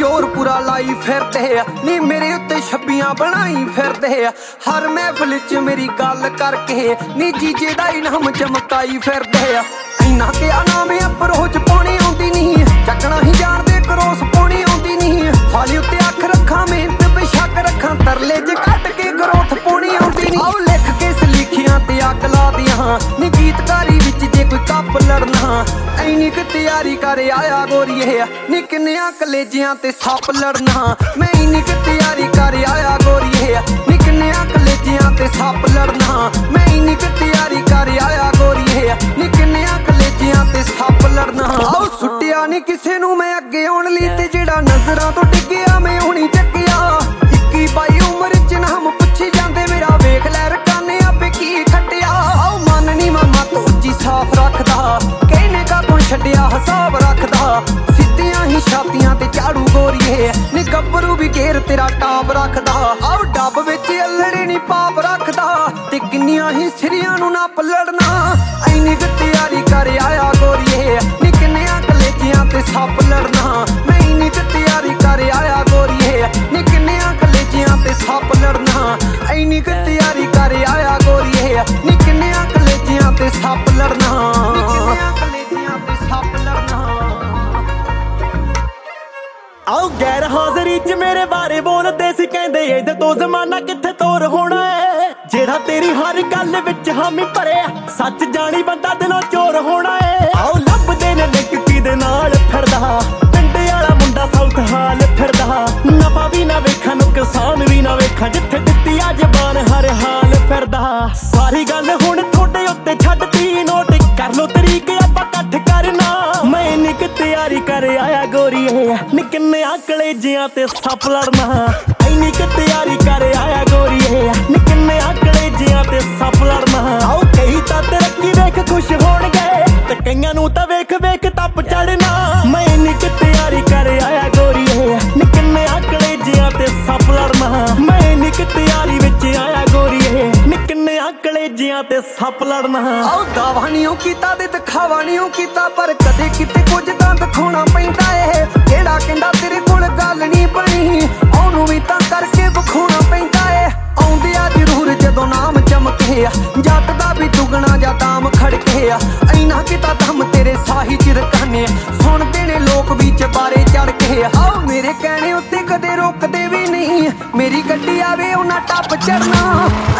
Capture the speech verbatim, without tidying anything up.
जोर पूरा लाई फिरदे आ नी मेरे उत्ते छब्बियां बनाई फिरदे आ हर महफिल च मेरी गल करके नी जीजे दा इनाम चमकाई फिरदे आ इन्ना क्या नाम अप्रोच पानी आउंदी नहीं चकना ही जाणदे क्रॉस पानी आउंदी नहीं फाली उत्ते अख रखा मेहनत पे शक रखा तरले च कट के ग्रोथ पानी आउंदी नहीं आओ लिख के सलीखियां ते अग ला दियां नी गीतकारी विच जे कोई कप लड़ना ऐनी क तैयारी कर आया गोरीए नी किन्नियां कलेजियां ते सप लड़ना मैं इन्नी क तैयारी कर आया गोरीए नी किन्नियां कलेजियां ते सप लड़ना मैं इन्नी क तैयारी कर आया गोरीए नी किन्नियां कलेजियां ते सप लड़ना आओ सुट्टिया नी किसे नू मैं अगे आउण लई ते जेड़ा नजरां तो डिग्गिया मैं हुणी चक्किया इक्की बाई उमर च नाम पुछी जांदे मेरा वेख लै रकाने आपे की खट्टिया आओ मन नी मामा तू उच्ची साफ रखदा कहने का तू छड्डिया हिसाब रखदा सिद्धियां ही छातियां ते झाड़ू गोरीए नी गब्बरू भी घेर तेरा टाप रखदा आओ डब विच अल्लड़े नी पाप रखदा ते किन्नियां ही सिरियां नू नप लड़ना ऐनी क तैयारी कर आया गोरीए नी किन्नियां कलेजियां ते सप लड़ना मैं इन्नी क तैयारी कर आया गोरीए नी किन्नियां कलेजियां ते सप लड़ना ऐनी क तैयारी कर आया गोरीए नी किन्नियां कलेजियां ते सप लड़ना नी किन्नियां कलेजियां ते सप लड़ना आओ गैर हाजरी च मेरे बारे बोलदे सी कहंदे इधर तो जमाना किथे तोर होना है जेड़ा तेरी हर गल विच हामी भरिया सच जानी बंदा दिलों चोर होना है आओ लभदे ने लिंक किदे नाल फिरदा पिंडे वाला मुंडा साउथ हाल फिरदा नफा भी ना वेखा नुकसान भी ना वेखा जिथे दित्ती आ जबान हर हाल फिरदा सारी गल हुण थोड़े उत्ते छड्डती नोट कर लो तरीके आपां कट्ठ करना मैं इन्नी क तैयारी कर आया गोरीए नी किन्नियां कलेजियां ते सप लड़ना इन्नी क तैयारी कर आया गोरीए नी किन्नियां कलेजियां ते सप लड़ना आओ कई तां तरक्की वेख खुश होणगे ते कईयां नूं तां वेख वेख तप चढ़ना मैं इन्नी क तैयारी कर आया गोरीए नी किन्नियां कलेजियां ते सप लड़ना मैं इन्नी क तैयारी विच आया गोरीए नी किन्नियां कलेजियां ते सप लड़ना आओ दावा नीओ कीता ते दिखावा नीओ कीता पर कदे किते कुछ तां दिखाउणा पैंदा ए जेड़ा कहंदा तेरे कोल गल नी बनी ओनू भी तां करके विखाउणा पैंदा ए आउंदे आ जरूर जदों नाम चमके जट दा भी दुगना जा दाम खड़के ऐना किता दम तेरे साही च रखाने सुणदे ने लोक भी चबारे चढ़ के आओ मेरे कहने उत्ते कदे रोकदे भी नहीं मेरी गड्डी आवे उन्हां टप चढ़ना